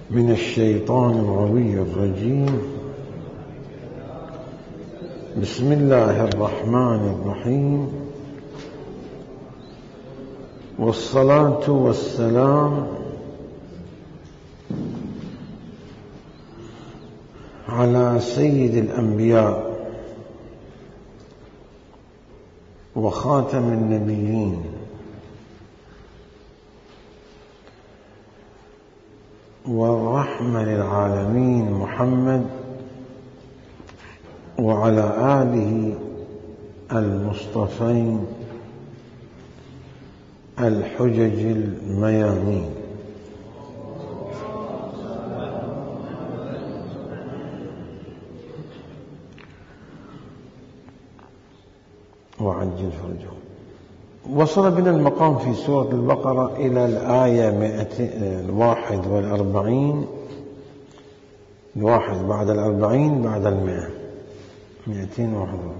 من الشيطان الغوي الرجيم. بسم الله الرحمن الرحيم، والصلاة والسلام على سيد الأنبياء وخاتم النبيين والرحمة للعالمين محمد وعلى آله المصطفين الحجج الميامين. وعجل فرجهم. وصل بنا المقام في سورة البقرة إلى الآية 41، الواحد بعد 40 بعد 100، 241.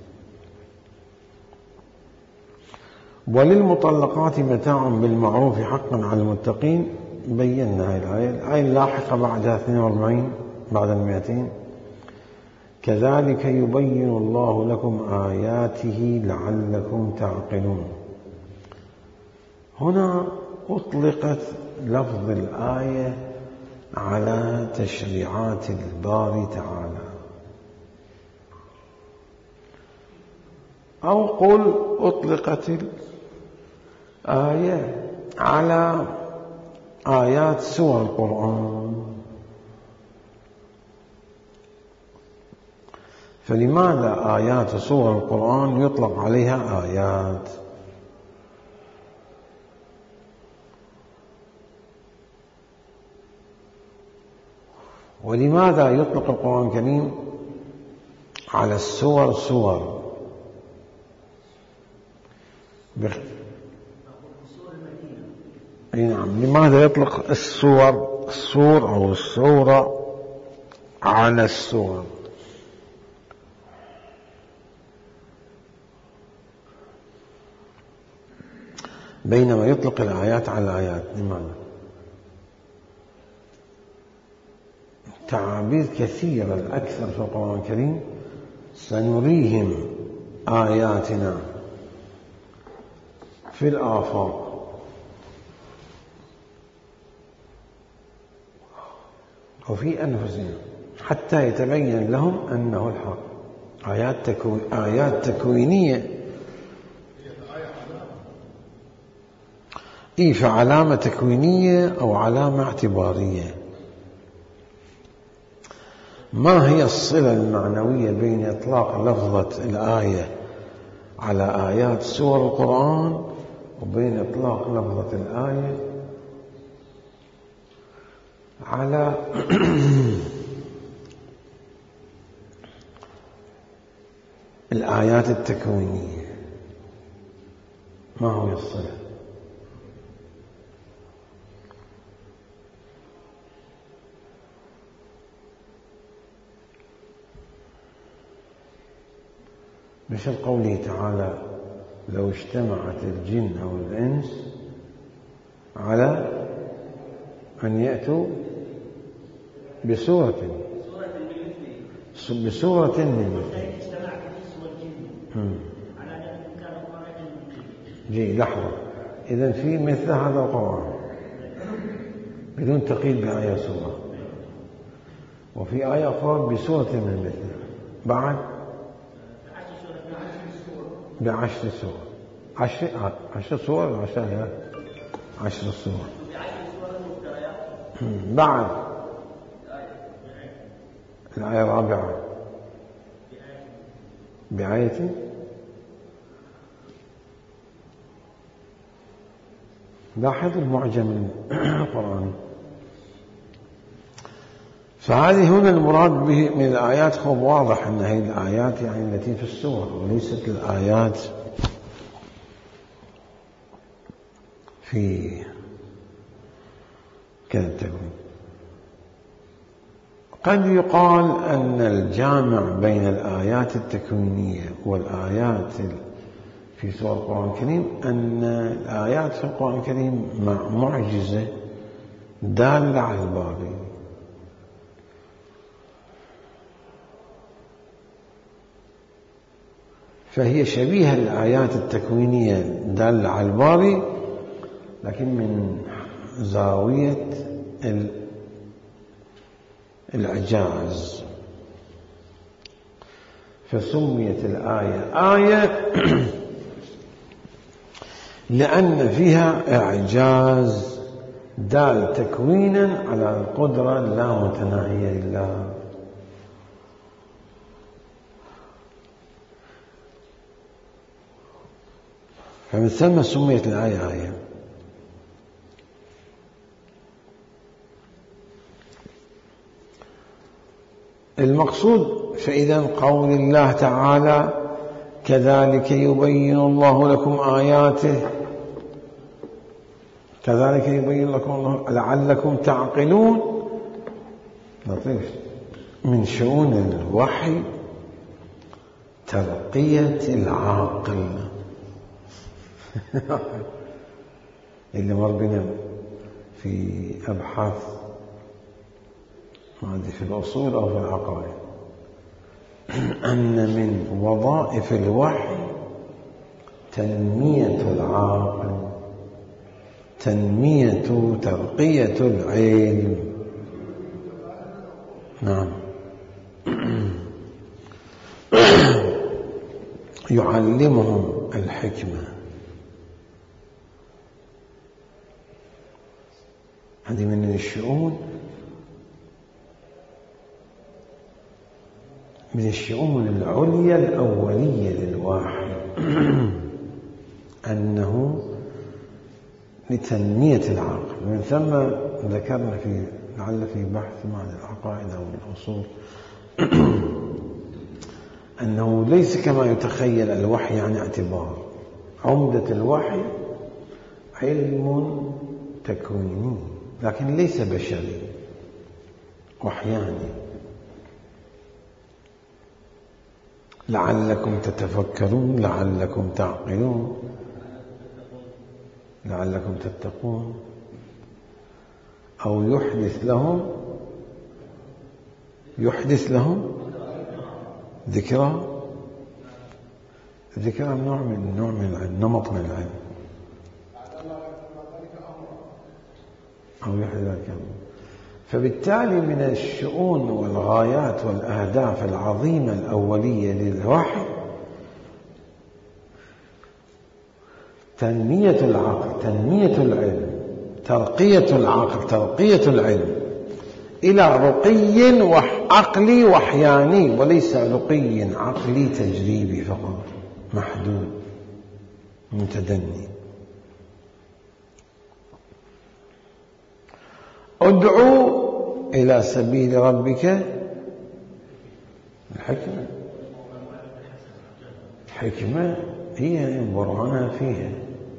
وللمطلقات متاع بالمعروف حقا على المتقين. بينا هذه الآية اللاحقة بعدها 42 بعد 200. كذلك يبين الله لكم آياته لعلكم تعقلون. هنا أطلقت لفظ الآية على تشريعات الباري تعالى، أو قل أطلقت الآية على آيات سور القرآن. فلماذا آيات سور القرآن يطلق عليها آيات؟ ولماذا يطلق القرآن الكريم على السور سور؟ نعم، لماذا يطلق السور أو السورة على السور؟ بينما يطلق الآيات على الآيات؟ لماذا؟ تعابير كثيرة الأكثر في القرآن الكريم: سنريهم آياتنا في الآفاق وفي أنفسهم حتى يتبين لهم أنه الحق. آيات تكوينية. فعلامة تكوينية أو علامة اعتبارية. ما هي الصلة المعنوية بين إطلاق لفظة الآية على آيات سور القرآن وبين إطلاق لفظة الآية على الآيات التكوينية؟ ما هو الصلة؟ مثل قوله تعالى: لو اجتمعت الجن أو الإنس على أن يأتوا بسورة من مثله. لحظة، إذن في مثل هذا القرآن بدون تقييد بآية سورة، وفي آية أخرى بسورة من مثله، بعد ب10 سور. 10 سور 10 سور. بعد الآية الرابعة بآية لاحظ المعجم القرآني. فهذه هنا المراد به من الآيات خب واضح أن هذه الآيات يعني التي في السور وليست الآيات في كذا التكوين. قد يقال أن الجامع بين الآيات التكوينية والآيات في سور القرآن الكريم أن الآيات في القرآن الكريم معجزة دالة على الباري. فهي شبيهة الآيات التكوينية دالة على الباري، لكن من زاوية الإعجاز. فسميت الآية آية لأن فيها إعجاز دال تكوينا على القدرة اللامتناهية لله. فمن ثم سميت الآية آية. المقصود فإذا قول الله تعالى كذلك يبين الله لكم آياته، كذلك يبين لكم الله لعلكم تعقلون. لطيف. من شؤون الوحي ترقية العاقل. اللي مر بنا في أبحاث في الأصول أو في العقائد أن من وظائف الوحي تنمية العاقل، ترقية العلم. نعم. يعلمهم الحكمة. هذه من الشؤون العليا الأولية للوحي. أنه لتنمية العقل. من ثم ذكرنا لعل في بحث مع العقائد أو الأصول أنه ليس كما يتخيل الوحي عن اعتبار. عمدة الوحي علم تكويني لكن ليس بشري، وحياني. لعلكم تتفكرون، لعلكم تعقلون، لعلكم تتقون. أو يحدث لهم ذكرى. الذكرى نوع من العلم، نمط من العلم. أو يحدث لهم. فبالتالي من الشؤون والغايات والأهداف العظيمة الأولية للوحي تنمية العقل، تنمية العلم، ترقية العقل، ترقية العلم إلى رقي عقلي وحياني، وليس رقي عقلي تجريبي فقط محدود متدني. ادعو إلى سبيل ربك الحكمة. الحكمة هي برهانها فيها.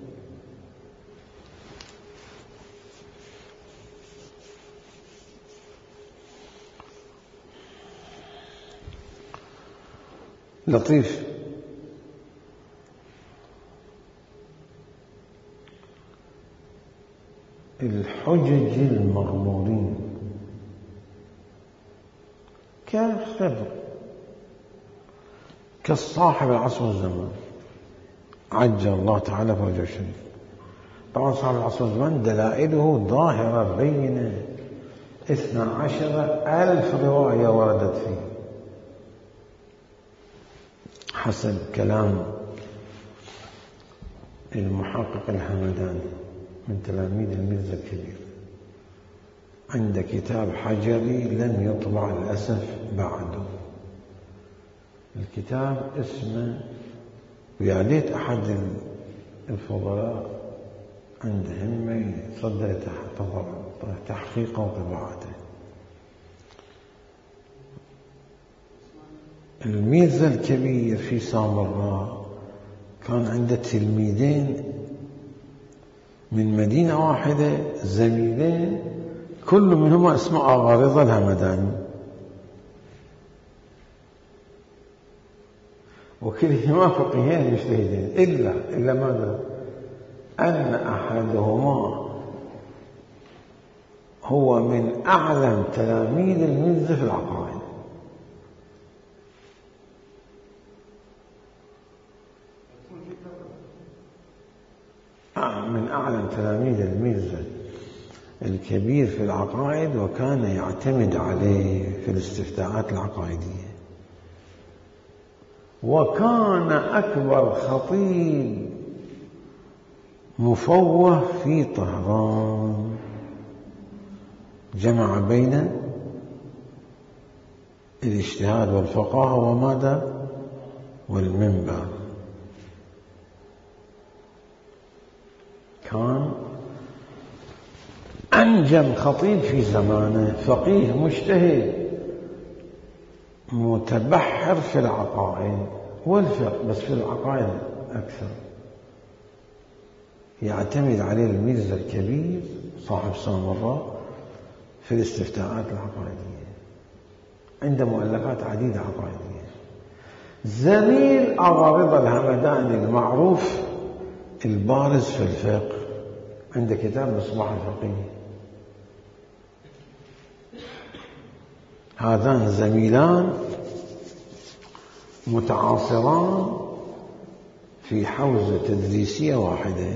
لطيف. الحجج المغمورين كالخضر، كالصاحب العصر والزمان، عجل الله تعالى فرجه الشريف. طبعا صاحب العصر والزمان دلائله ظاهرة بينة، 12,000 رواية وردت فيه حسب كلام المحقق الهمداني من تلاميذ الميرزا الكبير. عند كتاب حجري لم يطبع للأسف بعده. الكتاب اسمه، ويا ليت أحد الفضلاء عنده همة يتصدى تحقيقه وطباعته. الميرزا الكبير في سامراء كان عنده تلميذين من مدينة واحدة، زميلين، كل منهما اسمه آغا رضا الهمداني، وكلهما فقيهين مجتهدين، إلا ماذا؟ أن أحدهما هو من أعلم تلاميذ الميرزا في العقائد. من أعلم تلاميذ الميرزا الكبير في العقائد، وكان يعتمد عليه في الاستفتاءات العقائدية، وكان أكبر خطيب مفوه في طهران، جمع بين الاجتهاد والفقاهة وماذا؟ والمنبر. كان أنجم خطيب في زمانه، فقيه مجتهد متبحر في العقائد والفقه، بس في العقائد أكثر. يعتمد عليه الميرزا الكبير صاحب سامراء في الاستفتاءات العقائدية، عنده مؤلفات عديدة عقائدية. زميل أبا رضا الهمداني المعروف البارز في الفقه، عنده كتاب مصباح الفقيه. هذان زميلان متعاصران في حوزة تدريسية واحدة.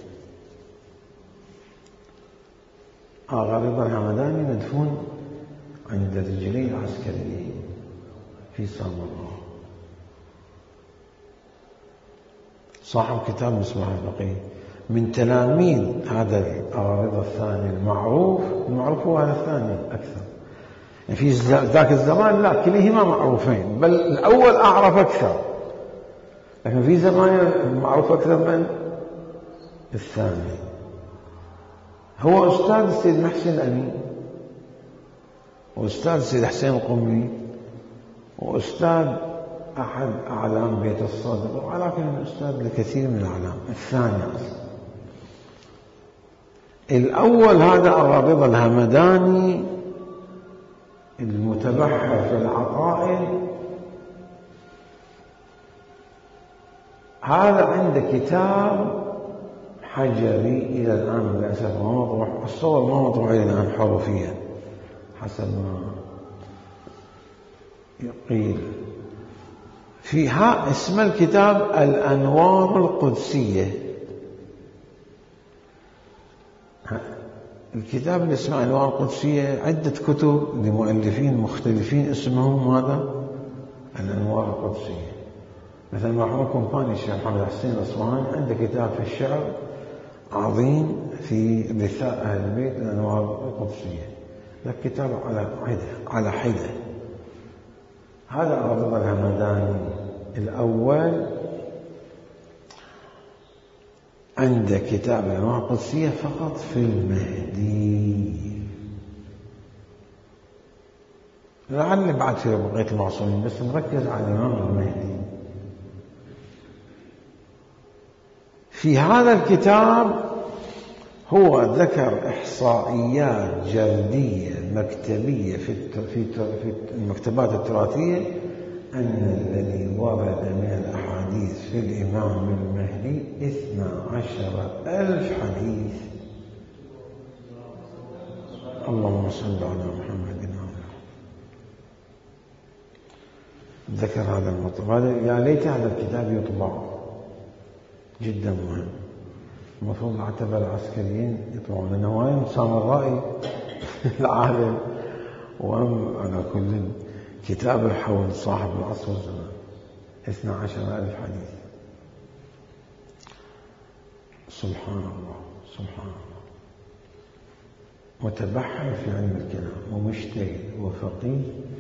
آغا رضا الهمداني مدفون عند رجلي العسكريين في سامراء، صاحب كتاب مصباح الفقيه، من تلاميذ هذا آغا رضا الثاني المعروف هو هذا الثاني أكثر. يعني في ذاك الزمان لا، كليهما معروفين، بل الأول أعرف أكثر، لكن في زمان المعروف أكثر من الثاني. هو أستاذ السيد محسن الأمين، وأستاذ السيد حسين القمي، وأستاذ أحد أعلام بيت الصدر، ولكن أستاذ لكثير من الأعلام. الثاني أصلا الأول هذا آغا رضا الهمداني المتبحر في العقائد، هذا عنده كتاب حجري إلى الآن للأسف ما مطبوع، الصور ما مطبوع إلى الآن حرفيا حسب ما يقيل. فيها اسم الكتاب الأنوار القدسية. الكتاب اللي اسمه الأنوار القدسية عدة كتب لمؤلفين مختلفين اسمهم هذا الأنوار القدسية. مثلا مرحوم كومباني الشيخ محمد حسين الأصفهاني عنده كتاب في الشعر عظيم في رثاء أهل البيت الأنوار القدسية. ذا كتاب على حدة. هذا آغا رضا الهمداني الأول عنده كتاب الأنوار القدسية فقط في المهدي، لعل بعد في بقية المعصومين، بس نركز على الإمام المهدي. في هذا الكتاب هو ذكر إحصائيات جلدية مكتبية في المكتبات التراثية أن الذي ورد من الأحاديث في الإمام المهدي 12,000 حديث. اللهم صل على محمد. ذكر هذا المطلب، يا ليت هذا الكتاب يطبع، جدا مهم. المفروض اعتبر العسكريين يطبعون، لأنه هو إنسان الرأي العالم، على كل كتاب حول صاحب العصر والزمان 12,000 حديث. سبحان الله سبحان الله. متبحر في علم الكلام ومجتهد وفقيه،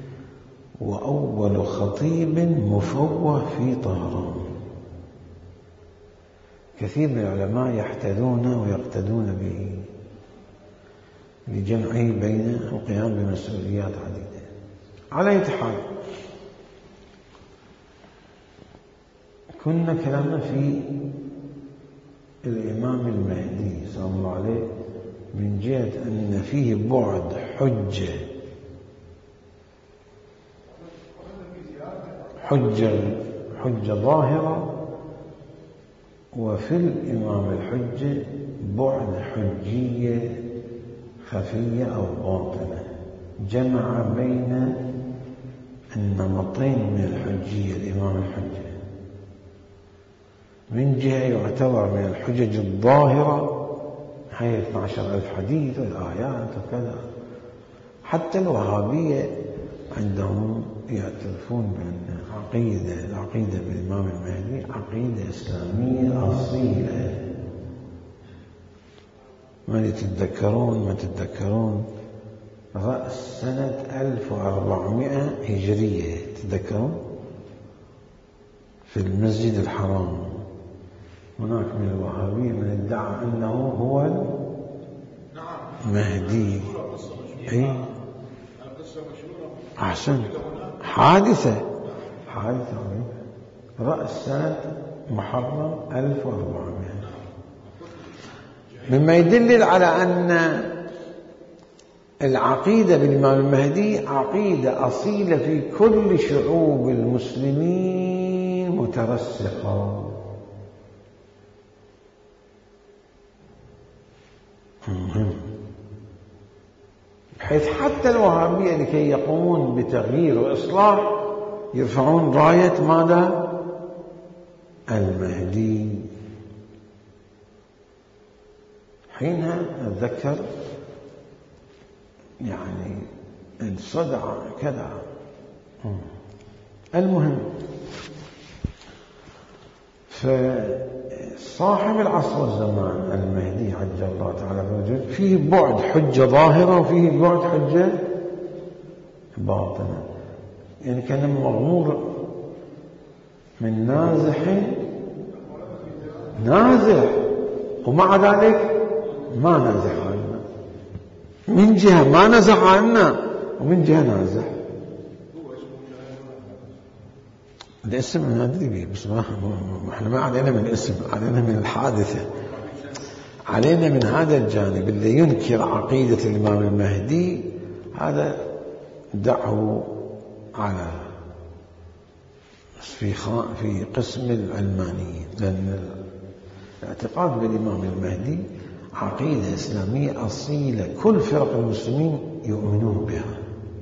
وأول خطيب مفوه في طهران. كثير من العلماء يحتذون ويقتدون به لجمعه بين القيام بمسؤوليات عديدة. على أي حال، كنا كلامنا في الإمام المهدي صلى الله عليه من جهة أن فيه بعد حجة ظاهرة، وفي الإمام الحجة بعد حجية خفية أو باطنة، جمع بين النمطين من الحجية الإمام الحجة. من جهة يعتبر من الحجج الظاهرة حي 12,000 حديث والآيات وكذا. حتى الوهابية عندهم يعترفون بأن العقيدة بالإمام المهدي عقيدة إسلامية أصيلة. ما تتذكرون رأس سنة 1400 هجرية، تتذكرون في المسجد الحرام هناك من الوهابية من ادعى أنه هو المهدي. أي أحسن، حادثة رأس سنة محرم 1400، مما يدلل على أن العقيدة بالإمام المهدي عقيدة أصيلة في كل شعوب المسلمين مترسخة. بحيث حتى الوهابية لكي يقومون بتغيير وإصلاح يرفعون راية ماذا؟ المهدي. حينها أتذكر يعني انصدع كذا. المهم، فصاحب العصر والزمان المهدي عجل الله تعالى بوجهه فيه بعد حجة ظاهرة وفيه بعد حجة باطنة. يعني كان مغمور من نازح ومع ذلك ما نازح عنا. من جهة ما نزح عنا ومن جهة نازح. الاسم ندري به بس احنا ما علينا من الاسم، علينا من الحادثة، علينا من هذا الجانب. اللي ينكر عقيدة الإمام المهدي هذا دعه على في قسم العلمانيين، لأن الاعتقاد بالإمام المهدي عقيدة إسلامية أصيلة كل فرق المسلمين يؤمنون بها.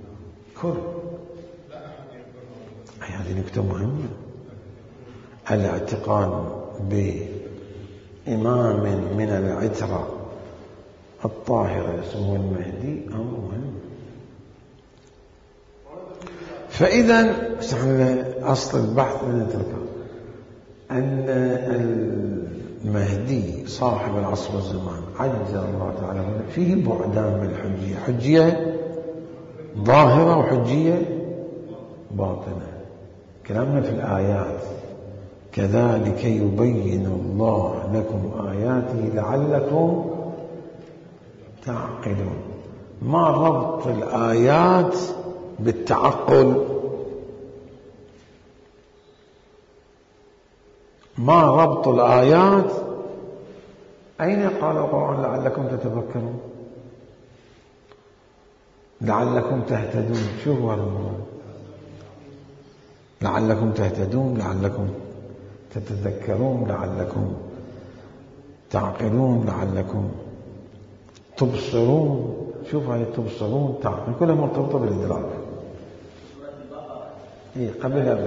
هذه نكتة مهمة. الاعتقاد بإمام من العترة الطاهرة اسمه المهدي أمر مهم. فإذا أصل البحث نتركه أن المهدي صاحب العصر والزمان عجل الله تعالى فيه بعدان من الحجية، حجية ظاهرة وحجية باطنة. كلامنا في الآيات كذلك يبين الله لكم آياته لعلكم تعقلون. ما ربط الآيات بالتعقل؟ ما ربط الآيات؟ أين قال القرآن لعلكم تتفكرون لعلكم تهتدون؟ شوفوا هذا الموضوع، لعلكم تهتدون، لعلكم تتذكرون، لعلكم تعقلون، لعلكم تبصرون. شوف هاي تبصرون تعقلون كلها مرتبطة بالإدراك. قبل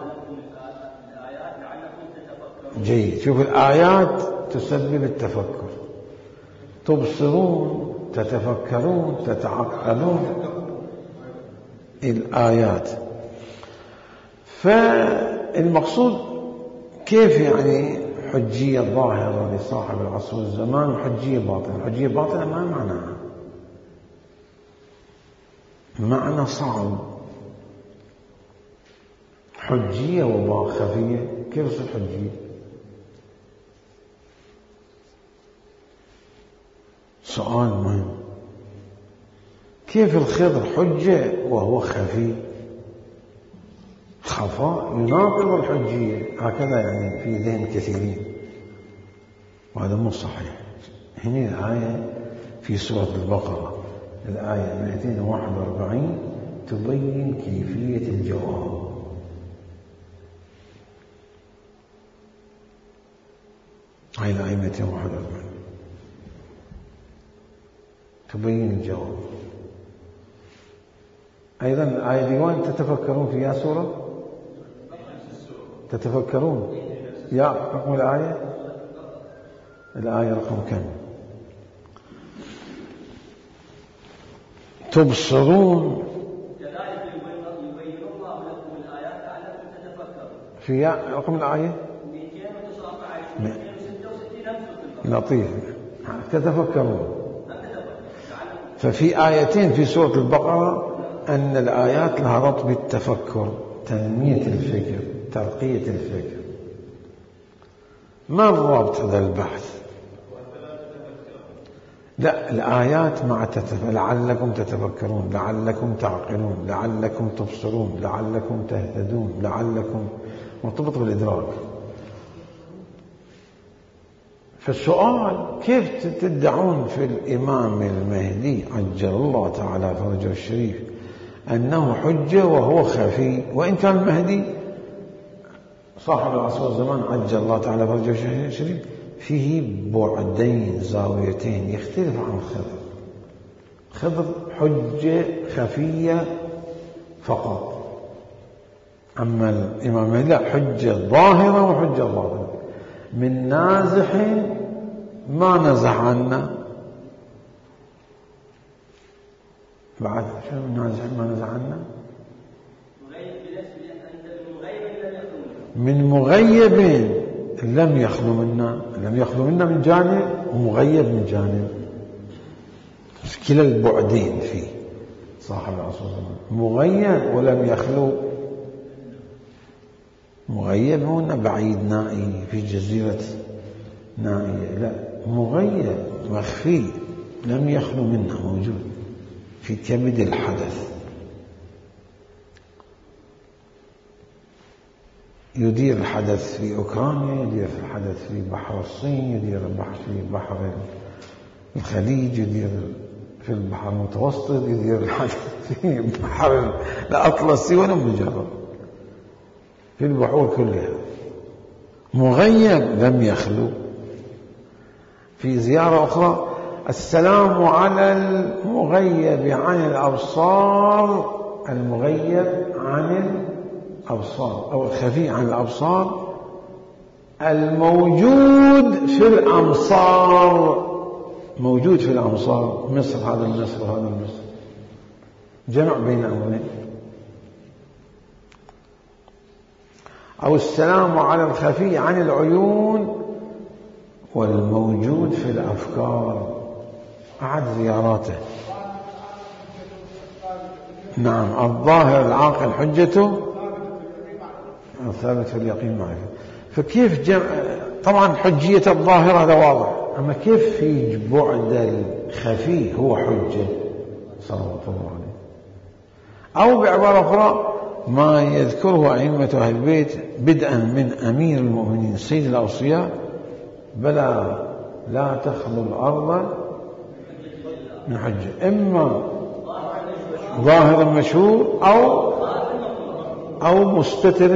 جيد. شوف الآيات تسبب التفكر، تبصرون، تتفكرون، تتعقلون الآيات. فالمقصود كيف يعني حجية ظاهرة لصاحب العصر والزمان وحجية باطنة؟ حجية باطنة ما معناها؟ معنى صعب. حجية وخفية، كيف تصير حجية؟ سؤال مهم. كيف الخضر حجة وهو خفي؟ خفاء يناقض الحجية، هكذا يعني في ذهن كثيرين، وهذا مو صحيح. هنا الآية في سورة البقرة الآية 241 تبين كيفية الجواب. هاي الآية 241 تبين الجواب. أيضا الآية دي وين تتفكرون في يا سورة تتفكرون يا رقم الآية رقم كم؟ تبصرون في يا رقم الآية 266 لطيف. تتفكرون. ففي آيتين في سورة البقرة أن الآيات لها ربط بالتفكر، تنمية الفكر، ترقية الفكر. ما الرابط هذا البحث؟ لا، الآيات مع لعلكم تتفكرون، لعلكم تعقلون، لعلكم تبصرون، لعلكم تهتدون، لعلكم مرتبط بالإدراك. فالسؤال كيف تدعون في الإمام المهدي عجل الله تعالى فرجه الشريف أنه حجة وهو خفي، وإن كان المهدي صاحب العصر والزمان عجل الله تعالى فرجه الشريف فيه بعدين زاويتين يختلف عن خضر. خضر حجة خفية فقط، أما الإمام المهدي لا، حجة ظاهرة وحجة باطنة. من نازح ما نزح عنا، بعد شو من نازح ما نزح عنا؟ من مغيب لم يخلو منا، لم يخلو منا من جانب، ومغيب من جانب. كلا البعدين فيه صاحب العصر والزمان، مغيب ولم يخلو. مغيب هنا بعيد نائي في جزيرة نائية، لا، مغيب مخفي لم يخلو منه، موجود في كبد الحدث. يدير الحدث في أوكرانيا، يدير الحدث في بحر الصين، يدير في بحر الخليج، يدير في البحر المتوسط، يدير الحدث في بحر الأطلسي، ولم يجرب في البحور كلها. مغيب لم يخلو. في زيارة أخرى: السلام على المغيب عن الأبصار، المغيب عن الأبصار أو الخفي عن الأبصار، الموجود في الأمصار. موجود في الأمصار، مصر، هذا مصر وهذا مصر، جمع بين أمرين. أو السلام على الخفي عن العيون والموجود في الأفكار. أحد زياراته. نعم، الظاهر العاقل حجته ثابت في اليقين معرفة. فكيف جمع؟ طبعا حجية الظاهر هذا واضح، أما كيف في بعد الخفي هو حجة صلوات الله عليه. أو بعبارة أخرى ما يذكره أئمة أهل البيت بدءا من أمير المؤمنين سيد الأوصياء: بلى لا تخلو الأرض من حجة، إما ظاهر مشهور أو مستتر،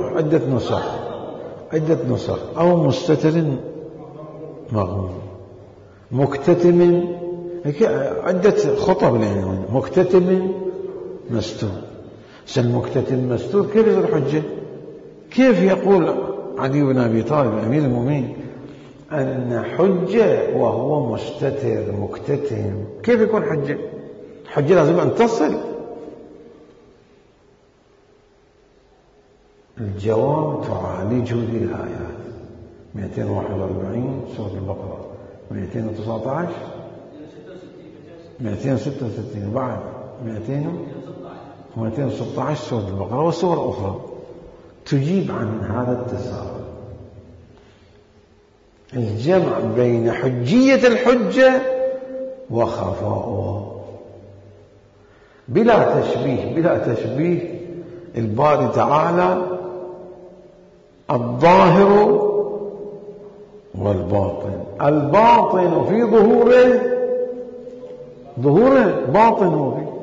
عدة نسخ، أو مستتر مغموم، مكتتم، عدة خطب العنوان، مكتتم مستور. المكتتم مستور كيف يصير حجة؟ كيف يقول علي بن أبي طالب أمير المؤمنين أن حجة وهو مستتر مكتتم؟ كيف يكون حجة؟ حجة لازم أن تصل. الجواب تعالجه هذه الآيات: 241 سورة البقرة، 219 266 بعد 216 سورة البقرة، وسورة أخرى تجيب عن هذا التساؤل. الجمع بين حجية الحجة وخفاؤها بلا تشبيه. الباري تعالى الظاهر والباطن، الباطن في ظهوره باطن فيه،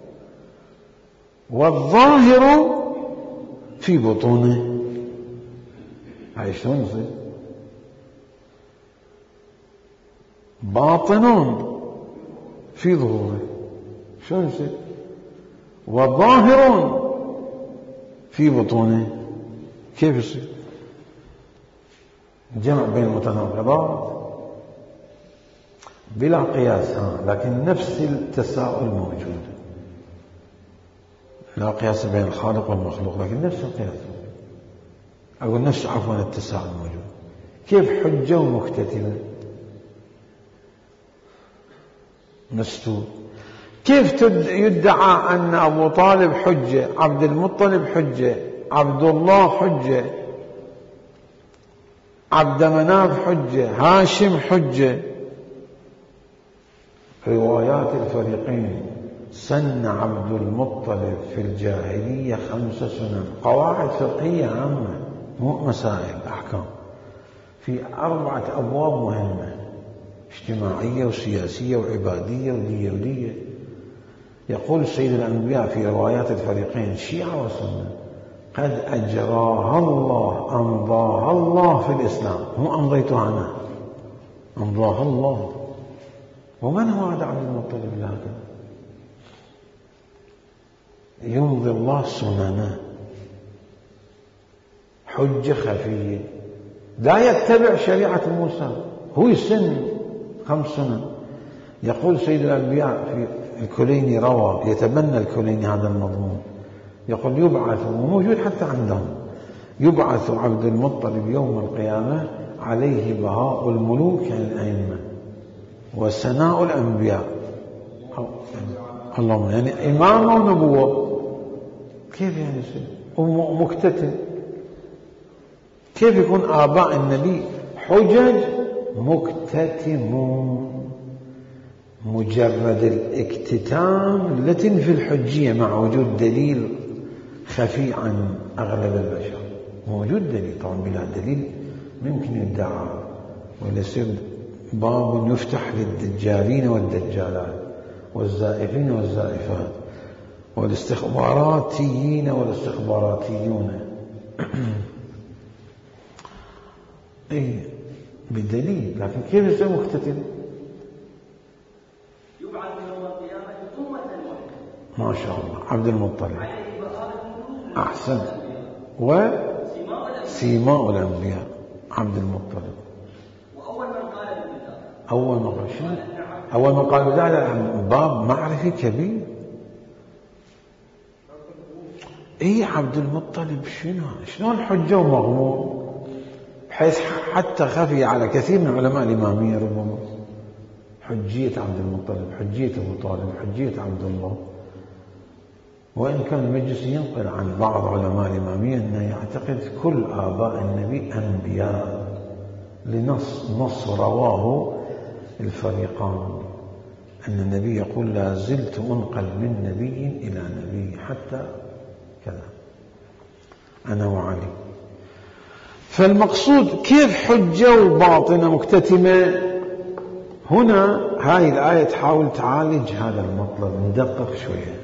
والظاهر في بطونه. هاي شلون يصير؟ باطن في ظهوره، شلون يصير؟ وظاهر في بطونه، كيف يصير؟ جمع بين المتناقضات بلا قياس، لكن نفس التساؤل موجود، لا قياس بين الخالق والمخلوق، لكن نفس القياس، أقول نفس التساؤل موجود. كيف حجة ومكتتبة مستور؟ كيف يدعى أن أبو طالب حجة، عبد المطلب حجة، عبد الله حجة، عبد مناف حجة، هاشم حجة؟ روايات الفريقين: سن عبد المطلب في الجاهلية 5 سنن، قواعد فقهية عامة، مو مسائل أحكام، في 4 أبواب مهمة: اجتماعية وسياسية وعبادية ودية. يقول سيد الأنبياء في روايات الفريقين شيعة وسنة: قد أجراها الله، أمضاها الله في الإسلام، مو أمضيتها أنا، أمضاها الله. ومن هو هذا عبد المطلب؟ لكن يمضي الله سننه، حجة خفية، لا يتبع شريعة موسى، هو يسن 5 سنن. يقول سيد الأنبياء في الكليني، روى يتبنى الكليني هذا المضمون، يقول يبعث، وموجود حتى عندهم، يبعث عبد المطلب يوم القيامة عليه بهاء الملوك عن الأئمة وسناء الأنبياء، اللهم يعني إمامة ونبوة. كيف يعني يصير؟ ومكتتب، كيف يكون آباء النبي حجج مكتتمون؟ مجرد الاكتتام لا تنفي الحجية مع وجود دليل خفي عن أغلب البشر. موجود دليل طبعا، بلا دليل ممكن يدعى، ويصير باب يفتح للدجالين والدجالات والزائفين والزائفات والاستخباراتيين والاستخباراتيون. اي بدليل، لكن كيف يصير مكتتب؟ يبعث يوم القيامة أمة واحدة. ما شاء الله، عبد المطلب أحسن، وسيماء الأنبياء عبد المطلب. وأول من قال بذلك، أول من قال بذلك باب معرفي كبير. اي عبد المطلب شنو الحجة ومغمور، بحيث حتى خفي على كثير من علماء الإمامية ربما حجية عبد المطلب، حجية أبو طالب، حجية عبد الله. وإن كان المجلس ينقل عن بعض علماء الإمامية أنه يعتقد كل آباء النبي أنبياء، لنص رواه الفريقان أن النبي يقول: لا زلت أنقل من نبي إلى نبي حتى كذا، أنا وعلي. فالمقصود كيف حجة وباطنة مكتتمة؟ هنا هاي الآية تحاول تعالج هذا المطلب، ندقق شوية.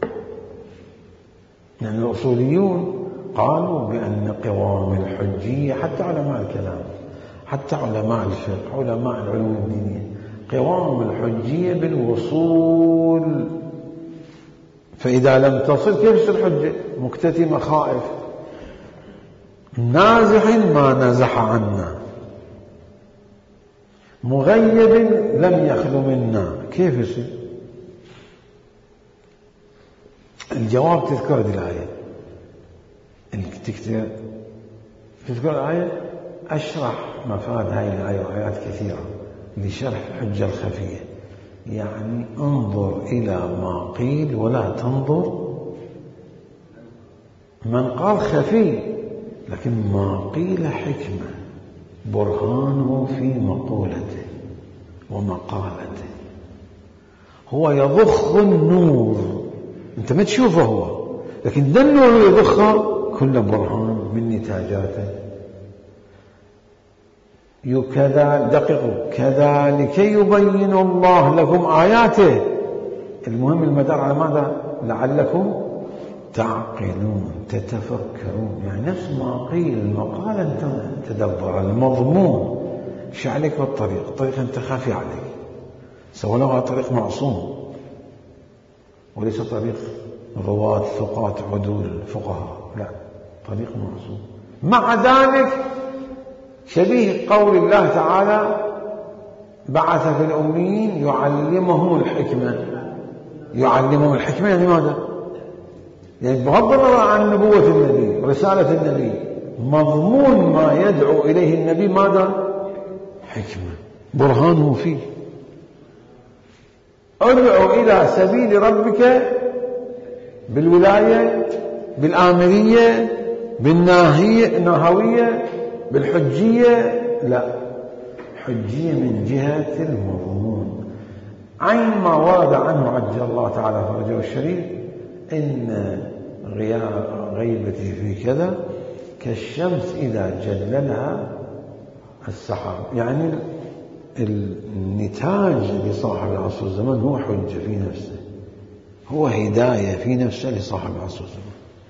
يعني الأصوليون قالوا بأن قوام الحجية، حتى علماء الكلام، حتى علماء الفقه، علماء العلوم الدينية، قوام الحجية بالوصول. فإذا لم تصل كيف يصير حجة؟ مكتتمة، خائف، نازح ما نزح عنا، مغيب لم يخلو منا، كيف يصير؟ الجواب تذكر هذه الآية، تذكر الآية. أشرح مفاد هذه الآية وآيات كثيرة لشرح الحجة الخفية. يعني انظر إلى ما قيل ولا تنظر من قال خفي، لكن ما قيل حكمة، برهانه في مقولته ومقالته. هو يضخ النور، انت ما تشوفه هو، لكن ده النور يضخه كله برهان من نتاجاته. دققوا، كذلك يبين الله لكم آياته. المهم المدار على ماذا؟ لعلكم تعقلون، تتفكرون. يعني نفس ما قيل المقال انت تدبر، المضمون ايش عليك بالطريق، الطريق انت خافي عليك، سووا له طريق معصوم وليس طريق رواة ثقات عدول فقهاء، لا، طريق معصوم. مع ذلك شبيه قول الله تعالى بعث في الأميين يعلمهم الحكمة. يعلمهم الحكمة يعني ماذا؟ يعني بغض النظر عن نبوة النبي رسالة النبي، مضمون ما يدعو إليه النبي ماذا؟ حكمة، برهانه فيه. ادعو إلى سبيل ربك بالولاية، بالآمرية، بالنهوية، بالحجية، لا، حجية من جهة المضمون. عين ما ورد عنه عجل الله تعالى فرجه الشريف: إن غيبتي في كذا كالشمس إذا جللها السحاب. يعني النتاج لصاحب العصر والزمان هو حجة في نفسه، هو هداية في نفسه لصاحب العصر والزمان.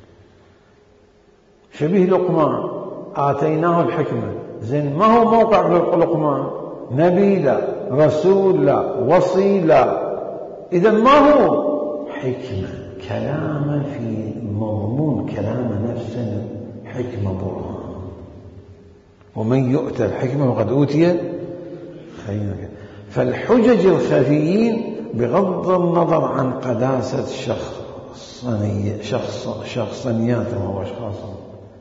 شبيه لقمان: آتيناه الحكمة. زين، ما هو موقع لقمان؟ نبي لا، رسول لا، وصي لا، إذا ما هو حكمة، كلام في مضمون كلام نفسه حكمة برهان. ومن يؤتى الحكمة وقد أوتي خيرا. فالحجج الخفيين بغض النظر عن قداسة شخصنياتهم وأشخاصهم،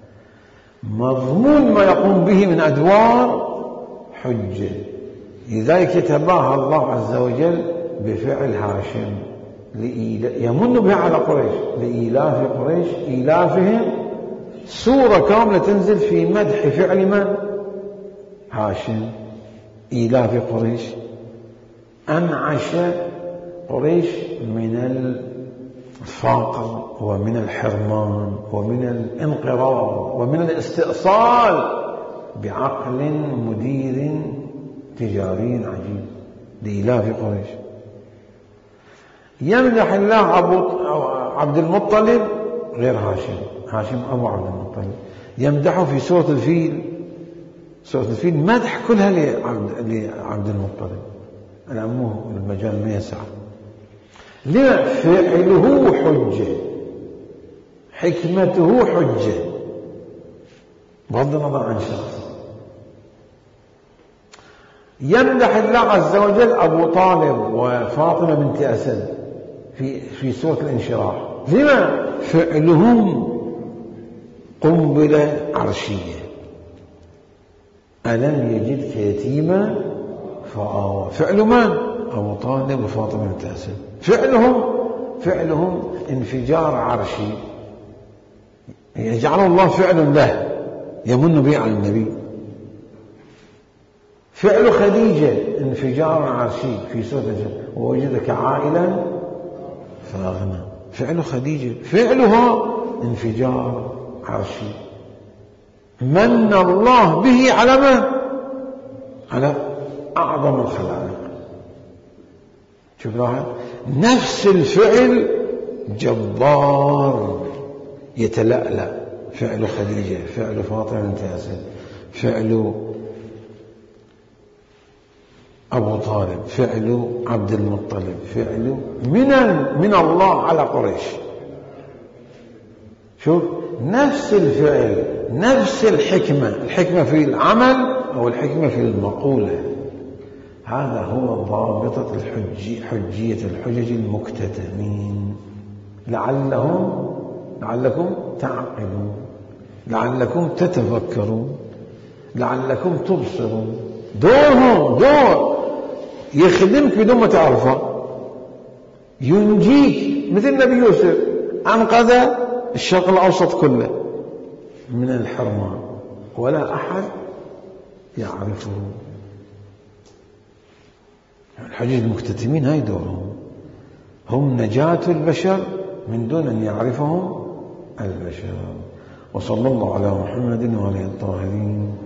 مضمون ما يقوم به من أدوار حجة. لذلك يتباهى الله عز وجل بفعل هاشم يمن بها على قريش لإيلاف قريش إيلافهم. سورة كاملة تنزل في مدح فعل من؟ هاشم، إيلاف قريش. أنعش قريش من الفقر ومن الحرمان ومن الانقراض ومن الاستئصال بعقل مدير تجاري عجيب لإيلاف قريش. يمدح الله عبد المطلب غير هاشم أبو عبد المطلب، يمدحه في سورة الفيل. سورة الفيل مدح كلها لعبد المطلب، الأمه المجال ما يسع. لما؟ فعله حجة، حكمته حجة بغض النظر عن شخص. يمدح الله عز وجل أبو طالب وفاطمة بنت أسد في سورة الانشراح. لما؟ فعلهم قنبلة عرشية. ألم يجدك يتيما فآوى. فعل من؟ أبو طالب وفاطمة بنت أسد. فعلهم انفجار عرشي يجعله الله فعل له يمن به على النبي. فعل خديجة انفجار عرشي في سورة الجن: ووجدك عائلا فأغنى. فعل خديجة فعلها انفجار عرشي من الله به على من؟ على أعظم الخلائق. شوف لاحظ، نفس الفعل جبار يتلألأ. فعل خديجة، فعل فاطمة بنت أسد، فعل أبو طالب، فعل عبد المطلب، فعل من الله على قريش. شوف، نفس الفعل، نفس الحكمة في العمل أو الحكمة في المقولة. هذا هو ضابطة حجية الحجج المكتتمين، لعلكم تعقلون، لعلكم تتفكرون، لعلكم تبصرون. دورهم دور يخدمك بدون ما تعرفه، ينجيك مثل النبي يوسف أنقذ الشرق الأوسط كله من الحرمان ولا أحد يعرفه. الحجج المكتتمين هاي دورهم، هم نجاة البشر من دون أن يعرفهم البشر. وصلى الله على محمد وعلى الطاهرين.